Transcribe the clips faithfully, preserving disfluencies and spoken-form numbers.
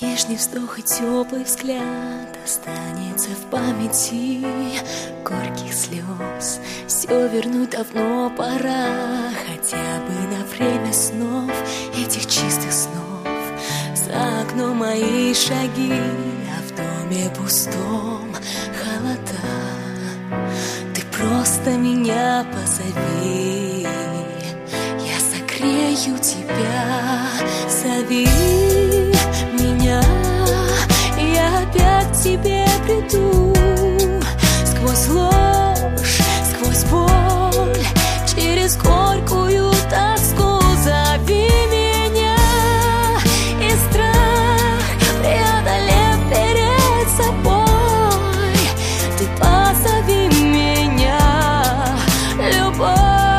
Нежный вздох и теплый взгляд останется в памяти. Горьких слез все вернуть давно пора, хотя бы на время снов, этих чистых снов. За окном мои шаги, а в доме пустом холода. Ты просто меня позови, я согрею тебя. Зови меня, я опять к тебе приду. Сквозь ложь, сквозь боль, через горькую тоску. Зови меня, и страх преодолев перед собой, ты позови меня, любовь.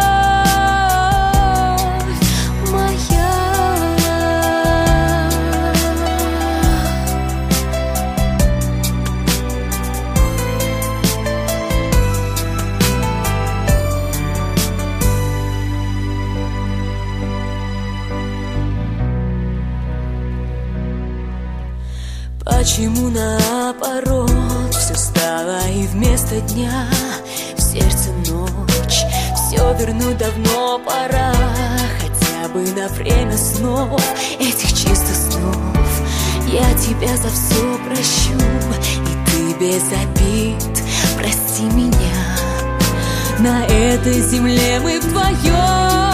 Почему наоборот все стало и вместо дня в сердце ночь? Все вернуть давно пора, хотя бы на время снов, этих чистых снов. Я тебя за все прощу, и ты без обид прости меня. На этой земле мы вдвоем